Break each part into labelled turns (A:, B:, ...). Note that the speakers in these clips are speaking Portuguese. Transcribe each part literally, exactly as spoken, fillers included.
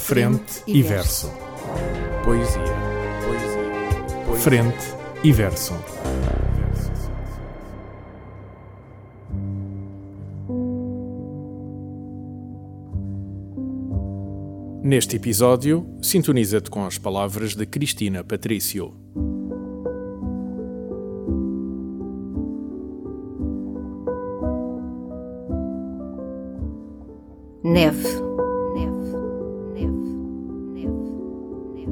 A: Frente e verso.
B: Poesia. Poesia. Poesia.
A: Frente e verso. Neste episódio, sintoniza-te com as palavras de Cristina Patrício.
C: Neve. Neve. Neve. Neve. Neve.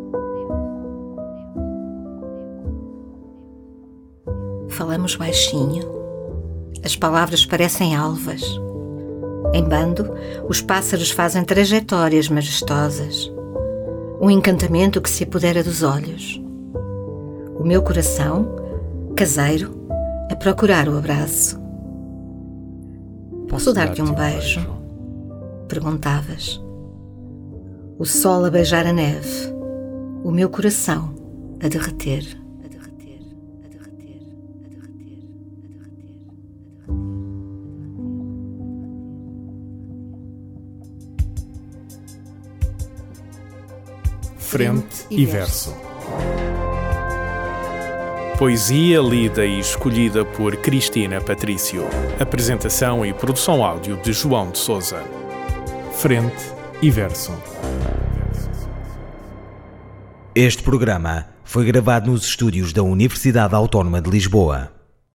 C: Falamos baixinho. As palavras parecem alvas. Em bando, os pássaros fazem trajetórias majestosas. Um encantamento que se apodera dos olhos. O meu coração, caseiro, a procurar o abraço. Posso dar-te um beijo? Perguntavas. O sol a beijar a neve, o meu coração a derreter. A derreter, a derreter, a derreter, a derreter, a derreter.
A: Frente e verso. Poesia lida e escolhida por Cristina Patrício. Apresentação e produção áudio de João de Sousa. Frente e verso.
D: Este programa foi gravado nos estúdios da Universidade Autónoma de Lisboa.